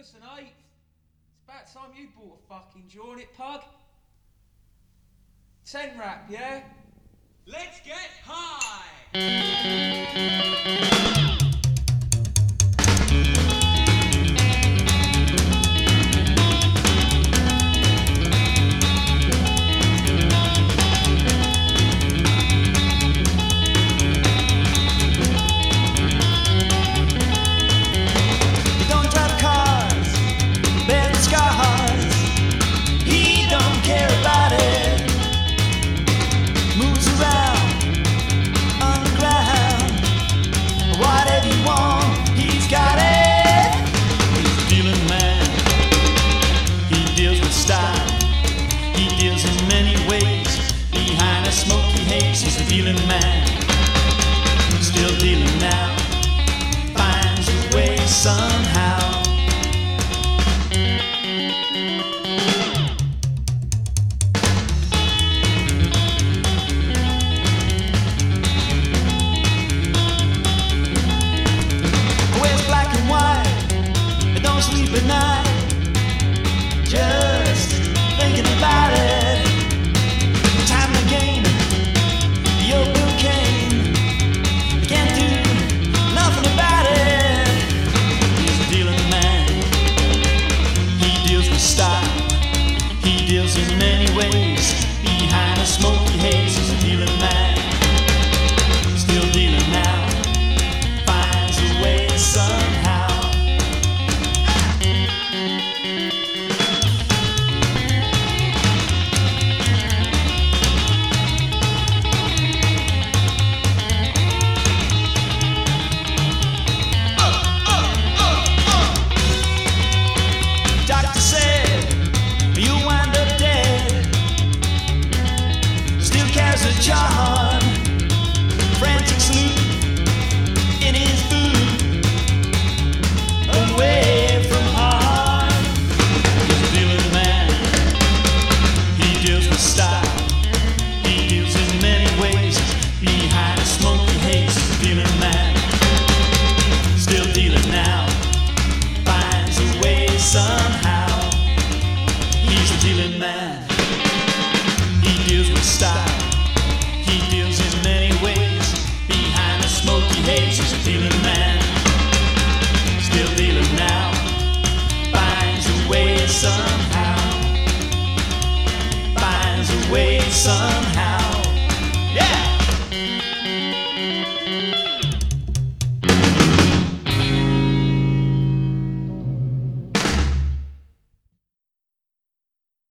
Listen, it's about time you bought a fucking jaw, it, pug. 10 rap, yeah? Let's get high! He deals in many ways. Behind a smoky haze, he's a dealing man. Still dealing now, finds a way somehow. Wears black and white, don't sleep at night. Just thinking about it. Time to gain your cocaine. Can't do nothing about it. He's a dealing man. He deals with style. He deals in many ways. Behind a smoky haze, he's a dealing man. Still dealing now. Finds a way somehow. A charm, frantic sleep in his boot, away from harm. He's a dealing man. He deals with style. He deals in many ways. Behind a smoky haze, he's a dealing man. Still dealing now, finds a way somehow. He's a dealing man. He deals with style. He deals in many ways. Behind a smoky haze, he's a dealing man. Still dealing now, finds a way somehow. Finds a way somehow.